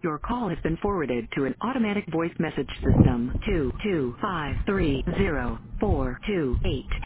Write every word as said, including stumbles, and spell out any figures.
Your call has been forwarded to an automatic voice message system. two two five three zero four two eight.